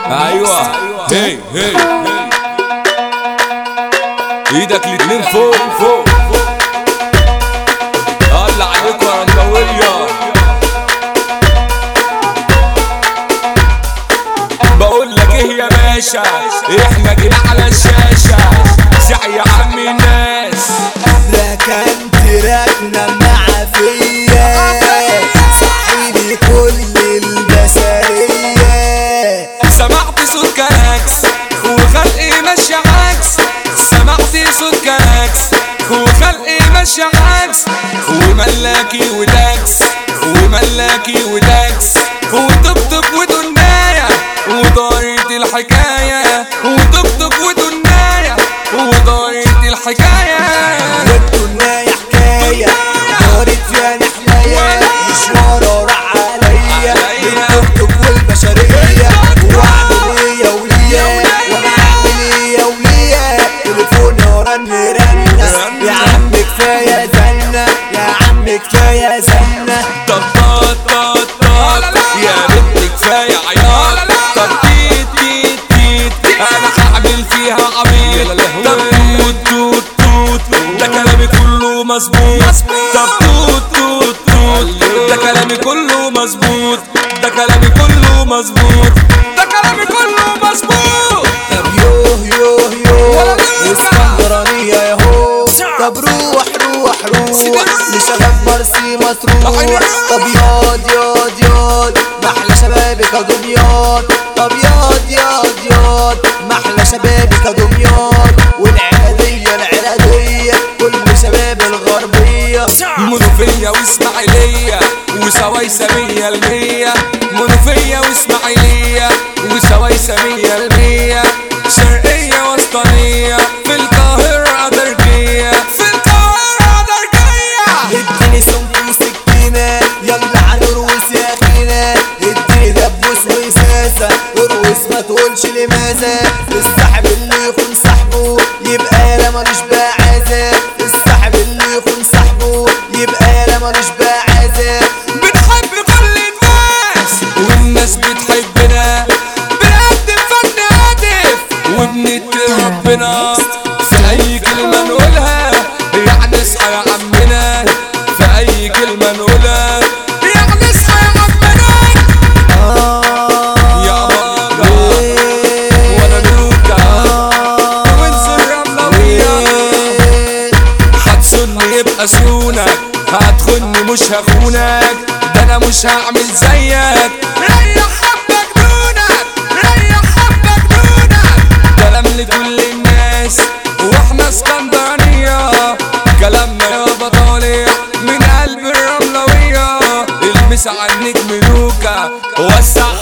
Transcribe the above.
ايوه هي ايدك الاتنين فوق فوق. الله عليك يا رندوية. بقول لك ايه يا باشا، احنا جينا على الشاشة سعي يا عم الناس. ركنت ركنة معفية صحيلي كل البشرية. سمعت صوت كلاكس وخلقي ماشي عكس، سمعت صوت كلاكس وخلقي ماشي عكس، وملاكي وداكس وملاكي وداكس وطبطب ودنايا ودارت الحكاية، وطبطب ودنايا ودارت الحكاية. والدنيا حكاية دارت فيها نحلاية، مشوار راح عليا بالطبطب والبشرية. واعمل ايه يا وليا وانا اعمل ايه يا وليا، تليفوني رن يا عم كفاية زنة، يا عم كفاية زنة. طب طاط طاط طاط يا بنت كفاية عياط. طب تيت تيت تيت انا هعمل فيها عبيط. طب توت توت توت ده كلامي كله مظبوط. طب توت توت توت ده كلامي كله مظبوط، ده كلامي كله مظبوط، ده كلامي كله مظبوط. طب يوه اسكندرانية ياهو. طب روح لشباب مرسي مطروح. طب ياض محلى شبابك يا دمياط. طب ياض محلى شبابك يا دمياط. والعنادية كل شباب الغربية. منوفية واسماعيلية وسوايسة 100%. منوفية واسماعيلية وسوايسة 100%. شرقية وسطانية في القاهرة درجية، في القاهرة درجية. اديني سمك وسكينة يلا هنروس يا اخينا. اديني دبوس وساسة ارقص ما تقولش لماذا. السحب اللي يخون صاحبه يبقى انا مالوش بعازة. السحب اللي يخون صاحبه يبقى انا مالوش بعازة. بنحب كل الناس والناس بتحبنا، بنقدم فن هادف وبنتقي ربنا. في اي كلمة نقولها يعني اصحى يا عمنا، في اي كلمة نقولها يعني اصحى يا عمنا. يا بابا وانا لوكا وانزل رملوية. هتسني يبقى سونك، هتخني مش هخونك، ده انا مش هعمل زيك. ريح حبك دونك، ريح حبك دونك. كلام لكل الناس واحنا اسكندرانية، كلامنا يابا طالع من قلب الرملوية. المس على النجم لوكا وسع